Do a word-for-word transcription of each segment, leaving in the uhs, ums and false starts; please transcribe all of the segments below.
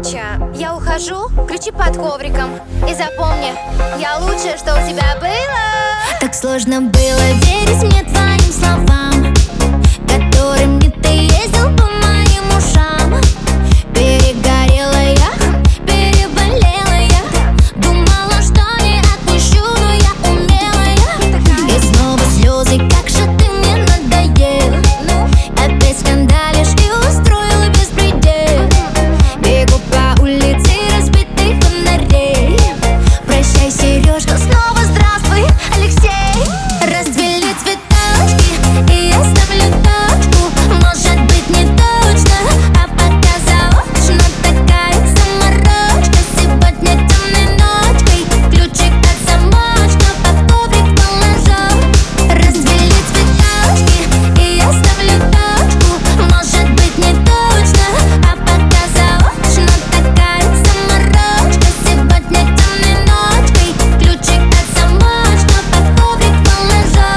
Короче, я ухожу, ключи под ковриком. И запомни, я лучшее, что у тебя было. Так сложно было верить мне твоим словам, которыми ты ездил по моим ушам. Перегорела я, переболела я, думала, что не отпущу, но я умелая. И снова слезы, как же ты мне надоел. Опять скандалишь и устроила беспредел. Бегу по улице разбитых фонарей. Прощай, Сережка, снова здравствуй, Алексей. Расцвели цветочки, и я ставлю точку. Может быть не точно, а пока заочно. Такая заморочка, сегодня темной ночкой. Ключик от замочка под коврик положу. Расцвели цветочки, и я ставлю точку. Может быть не точно, а пока заочно. Такая заморочка, сегодня темной ночкой. Ключик от замочка под коврик положу.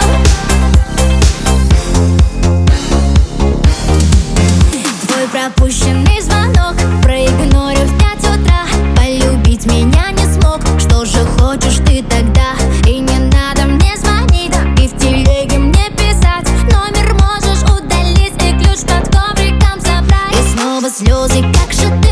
Твой пропущенный звонок проигнорю в пять утра. Полюбить меня не смог, что же хочешь ты тогда? И не надо мне звонить, и в телеге мне писать. Номер можешь удалить и ключ под ковриком забрать. И снова слезы, как же ты